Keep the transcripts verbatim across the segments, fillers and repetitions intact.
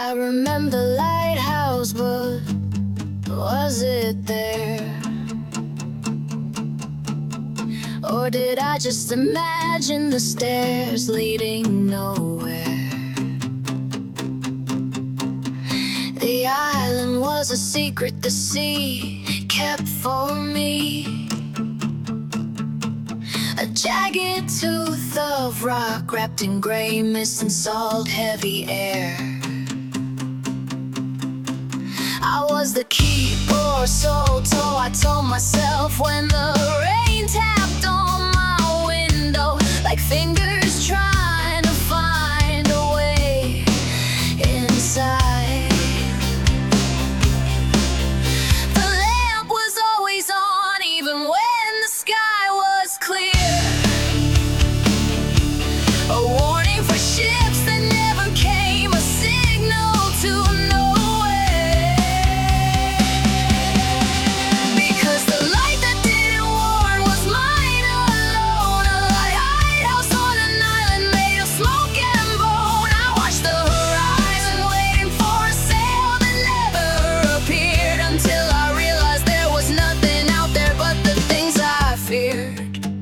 I remember the lighthouse, but was it there? Or did I just imagine the stairs leading nowhere? The island was a secret the sea kept for me, a jagged tooth of rock wrapped in gray mist and salt-heavy air. I was the keeper, so tall, I told myself when the rain tapped on my window, like fingers trying to find a way inside. The lamp was always on, even when the sky was clear, a warning for ships that never came, a signal to nowhere. Because the light that didn't warn was mine alone, a lighthouse on an island made of smoke and bone. I watched the horizon waiting for a sail that never appeared, until I realized there was nothing out there but the things I feared.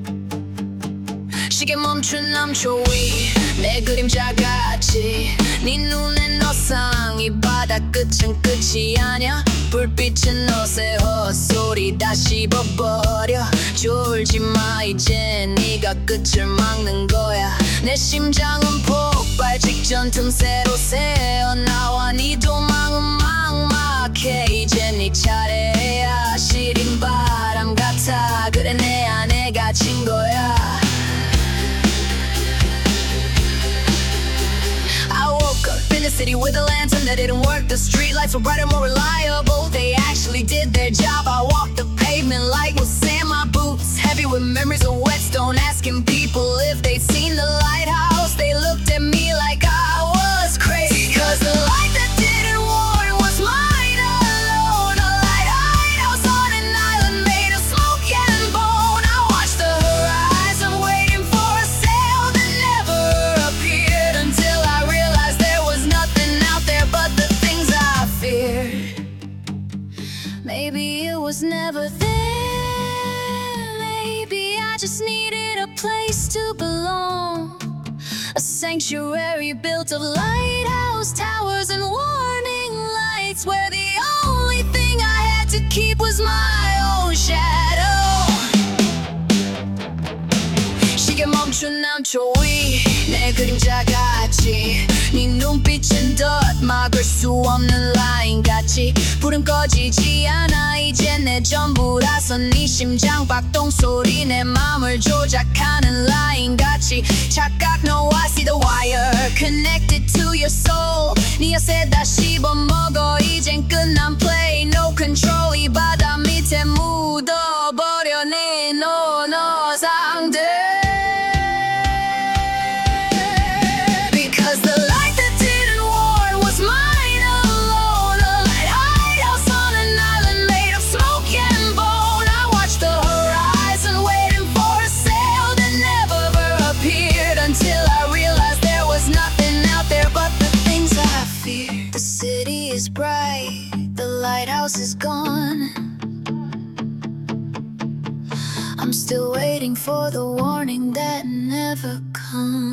시계 멈춘 남초위 내 그림자같이 네 눈엔 너상, 이 바다 끝은 끝이 아냐. 불빛은 어새 헛소리 다 씹어버려. 졸지 마, 이제 네가 끝을 막는 거야. 내 심장은 폭발 직전 틈새로 새어 나와. 네 도망은 막막해, 이제 네 차례야. 시린 바람 같아, 그래 내 안에 갇힌 거야. In the city with a lantern that didn't work. The street lights were brighter, more reliable. They actually did their job. I walked the pavement like what's in my boots, heavy with memories of whetstone. Asking people if they'd seen the lighthouse, they looked at me like I was crazy. Cause the light that didn't warn was mine alone, a lighthouse on an island made of smoke and bone. I watched the horizon waiting for a sail that never appeared, until I realized there was nothing out there but the things I feared. Maybe it was never there. Maybe I just needed a place to belong, a sanctuary built of lighthouse towers and warning lights, where the only thing I had to keep was my own shadow. 시계 멈춘 남초위 내 그림자같이 네 눈빛은 덧 막을 수 없는 라인같이. 불은 꺼지지 않아, 이제 내 전부라서. 네 심장 박동 소리 내 맘을 조작하는 라인같이. 착각, no I see the wire connected to your soul. 네 엿에 다 씹어먹어, 이젠 끝난 play, no control. 이 바다 밑에 묻어버려 네 노노상들. Bright, the lighthouse is gone. I'm still waiting for the warning that never comes.